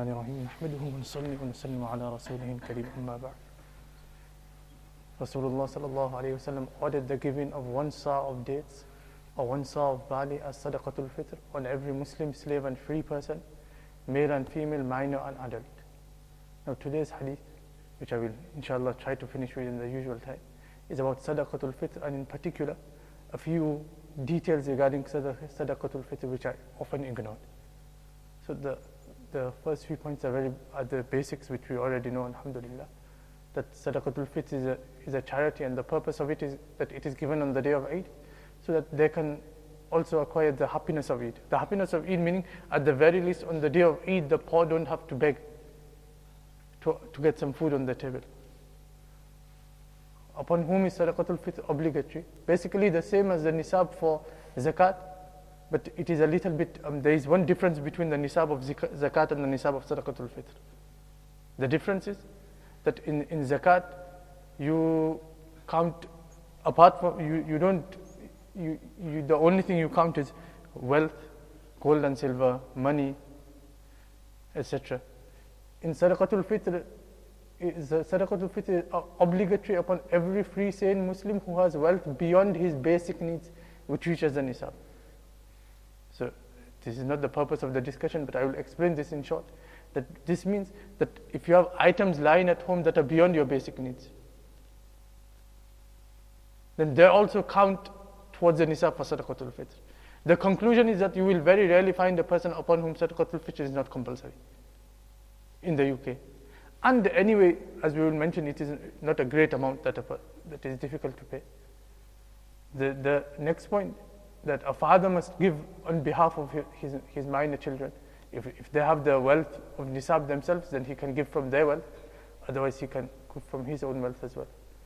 الرحمن الرحيم نحمده ونصلي ونسلم على رسوله الكريم أما بعد. Rasulullah sallallahu alayhi wasallam ordered the giving of 1 sa' of dates or 1 sa' of barley as sadaqatul fitr on every Muslim slave and free person, male and female, minor and adult. Now today's hadith, which I will inshallah try to finish within the usual time, is about sadaqatul fitr, and in particular a few details regarding sadaqatul fitr which are often ignored. So the first few points are the basics which we already know, alhamdulillah, that sadaqatul fitr is a charity, and the purpose of it is that it is given on the day of Eid so that they can also acquire the happiness of Eid. The happiness of Eid meaning, at the very least on the day of Eid, the poor don't have to beg to get some food on the table. Upon whom is sadaqatul fitr obligatory? Basically the same as the nisab for zakat, but it is a little bit, there is one difference between the nisab of zakat and the nisab of sadaqatul fitr. The difference is that in zakat, you count, apart from, the only thing you count is wealth, gold and silver, money, etc. In sadaqatul fitr, sadaqatul fitr is obligatory upon every free sane Muslim who has wealth beyond his basic needs, which reaches the nisab. So this is not the purpose of the discussion, but I will explain this in short. That this means that if you have items lying at home that are beyond your basic needs, then they also count towards the nisab for sadaqatul fitr. The conclusion is that you will very rarely find a person upon whom sadaqatul fitr is not compulsory in the UK. And anyway, as we will mention, it is not a great amount that is difficult to pay. The next point, that a father must give on behalf of his minor children. If they have the wealth of nisab themselves, then he can give from their wealth. Otherwise, he can give from his own wealth as well.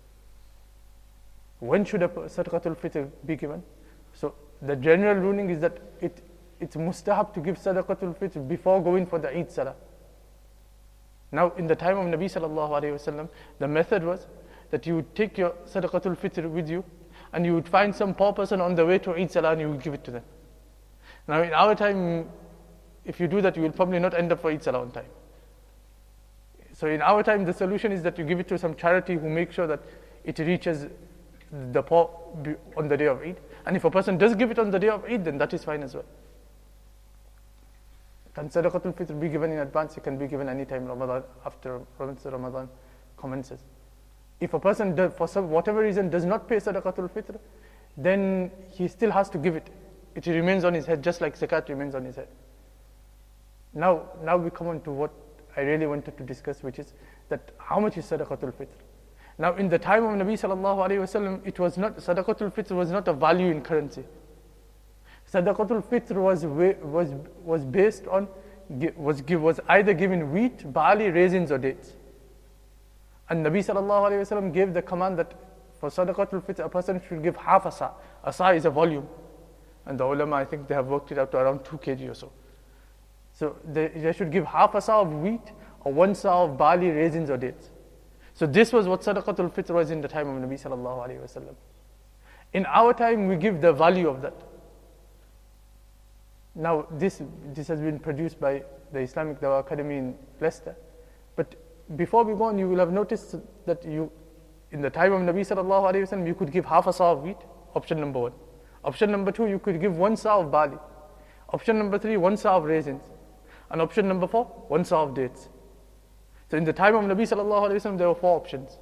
When should a sadaqatul fitr be given? So the general ruling is that it's mustahab to give sadaqatul fitr before going for the Eid Salah. Now, in the time of Nabi sallallahu alayhi wasallam, the method was that you would take your sadaqatul fitr with you, and you would find some poor person on the way to Eid Salah and you would give it to them. Now, in our time, if you do that, you will probably not end up for Eid Salah on time. So in our time, the solution is that you give it to some charity who makes sure that it reaches the poor on the day of Eid. And if a person does give it on the day of Eid, then that is fine as well. Can sadaqatul fitr be given in advance? It can be given any time after Ramadan commences. If a person does, for whatever reason does not pay sadaqatul fitr, then he still has to give it. It remains on his head, just like zakat remains on his head. Now we come on to what I really wanted to discuss, which is that how much is sadaqatul fitr? Now, in the time of Nabi sallallahu alayhi wasallam, it was not, sadaqatul fitr was not a value in currency. Sadaqatul fitr was based on, was either given wheat, barley, raisins or dates. And Nabi sallallahu alayhi wasallam gave the command that for sadaqatul fitr, a person should give half a sa'. A sa' is a volume. And the ulama, I think they have worked it out to around 2 kg or so. So they should give half a sa' of wheat or 1 sa' of barley, raisins or dates. So this was what sadaqatul fitr was in the time of Nabi sallallahu alayhi wasallam. In our time, we give the value of that. Now, this has been produced by the Islamic Dawah Academy in Leicester. But before we go on, you will have noticed that in the time of Nabi sallallahu alayhi wasallam, you could give half a sa' of wheat, option number 1. Option number 2, you could give 1 sa' of barley. Option number 3, 1 sa' of raisins. And option number 4, 1 sa' of dates. So in the time of Nabi sallallahu alayhi wasallam, there were 4 options.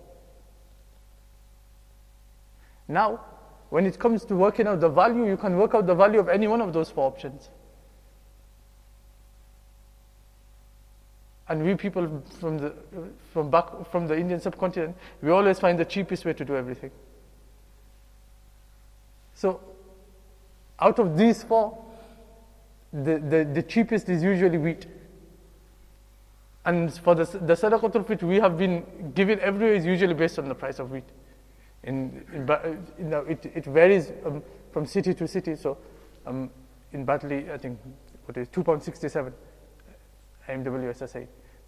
Now, when it comes to working out the value, you can work out the value of any one of those 4 options. And we people from the Indian subcontinent, we always find the cheapest way to do everything. So, out of these 4, the cheapest is usually wheat. And for the sadaqatul fitr we have been given everywhere is usually based on the price of wheat. It varies from city to city. So in Batley, I think what is £2.67 IMWSSA.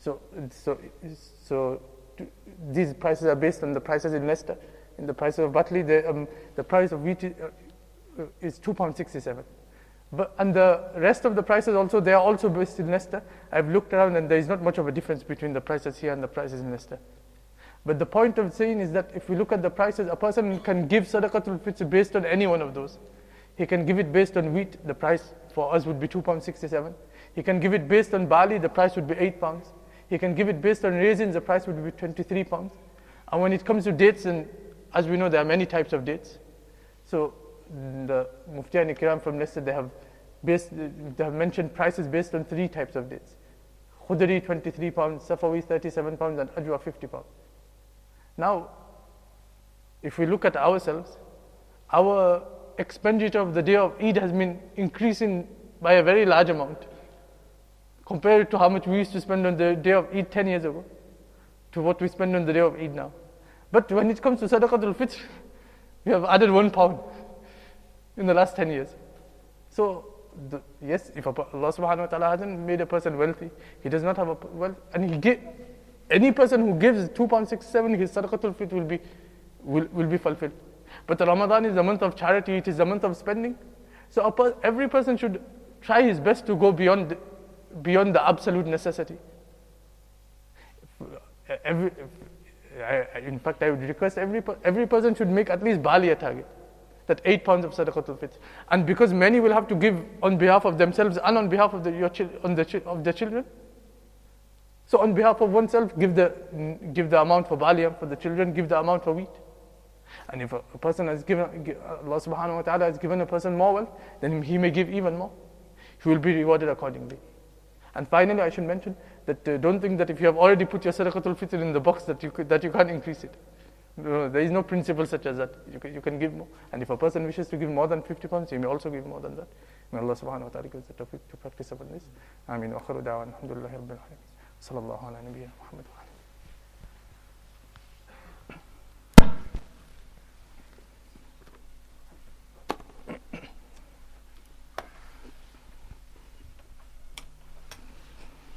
So these prices are based on the prices in Leicester. In the price of Batley, the price of wheat is £2.67. And the rest of the prices also, they are also based in Leicester. I've looked around and there is not much of a difference between the prices here and the prices in Leicester. But the point of saying is that if we look at the prices, a person can give Sadaqatul Fitr based on any one of those. He can give it based on wheat, the price for us would be £2.67. He can give it based on barley, the price would be £8. He can give it based on raisins, the price would be £23. And when it comes to dates, and as we know, there are many types of dates. So the Muftiyan Ikram from Leicester, they have mentioned prices based on 3 types of dates. Khudri £23, Safawi £37, and Ajwa £50. Now, if we look at ourselves, our expenditure of the day of Eid has been increasing by a very large amount compared to how much we used to spend on the day of Eid 10 years ago to what we spend on the day of Eid now. But when it comes to Sadaqatul Fitr, we have added £1 in the last 10 years. So, yes, if Allah subhanahu wa ta'ala hasn't made a person wealthy, he does not have a wealth, and any person who gives £2.67, his Sadaqatul Fitr will be fulfilled. But Ramadan is the month of charity, it is the month of spending. So every person should try his best to go beyond the absolute necessity. In fact, I would request every person should make at least barley a target. That 8 pounds of Sadaqatul Fitr. And because many will have to give on behalf of themselves and on behalf of their children. So on behalf of oneself, give the amount for barley, and for the children, give the amount for wheat. And if a person has given, Allah subhanahu wa ta'ala has given a person more wealth, then he may give even more. He will be rewarded accordingly. And finally, I should mention that don't think that if you have already put your Sadaqatul Fitr in the box that you can't increase it. No, there is no principle such as that. You can give more. And if a person wishes to give more than £50, he may also give more than that. May Allah subhanahu wa ta'ala give us the tawfiq to practice upon this. Ameen. Wa akhiru da'wan. Alhamdulillahi Rabbil Alameen. Sallallahu ala nabiyyina Muhammad wa